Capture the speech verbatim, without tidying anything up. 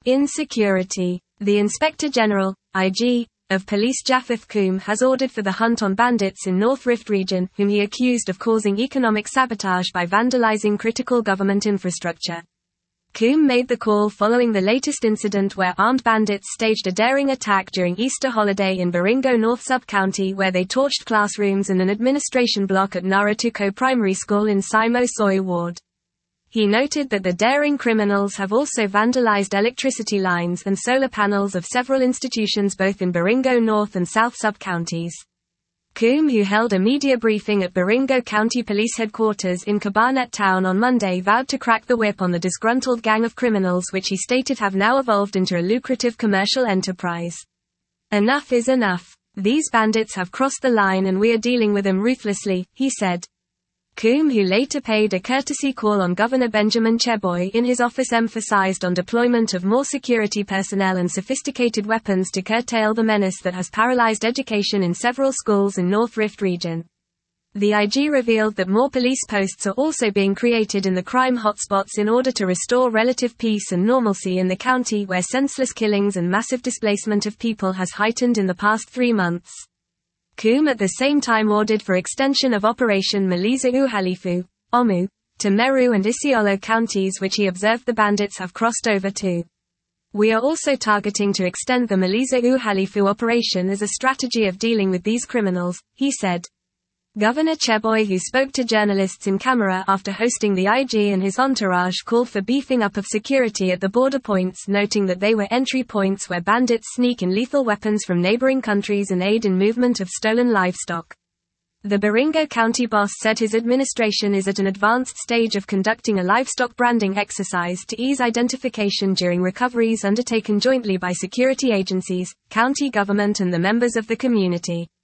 Insecurity. The Inspector General, I G, of Police Japheth Koum has ordered for the hunt on bandits in North Rift region, whom he accused of causing economic sabotage by vandalizing critical government infrastructure. Koum made the call following the latest incident where armed bandits staged a daring attack during Easter holiday in Baringo North Sub-County, where they torched classrooms and an administration block at Naratuko Primary School in Simo Soy Ward. He noted that the daring criminals have also vandalized electricity lines and solar panels of several institutions both in Baringo North and South Sub-Counties. Koum, who held a media briefing at Baringo County Police Headquarters in Kabarnet Town on Monday, vowed to crack the whip on the disgruntled gang of criminals, which he stated have now evolved into a lucrative commercial enterprise. Enough is enough. These bandits have crossed the line and we are dealing with them ruthlessly, he said. Koum, who later paid a courtesy call on Governor Benjamin Cheboy in his office, emphasized on deployment of more security personnel and sophisticated weapons to curtail the menace that has paralyzed education in several schools in North Rift region. The I G revealed that more police posts are also being created in the crime hotspots in order to restore relative peace and normalcy in the county, where senseless killings and massive displacement of people has heightened in the past three months. Koum at the same time ordered for extension of Operation Maliza Uhalifu, Omu, to Meru and Isiolo counties, which he observed the bandits have crossed over to. We are also targeting to extend the Maliza Uhalifu operation as a strategy of dealing with these criminals, he said. Governor Cheboy, who spoke to journalists in camera after hosting the I G and his entourage, called for beefing up of security at the border points, noting that they were entry points where bandits sneak in lethal weapons from neighboring countries and aid in movement of stolen livestock. The Baringo County boss said his administration is at an advanced stage of conducting a livestock branding exercise to ease identification during recoveries undertaken jointly by security agencies, county government and the members of the community.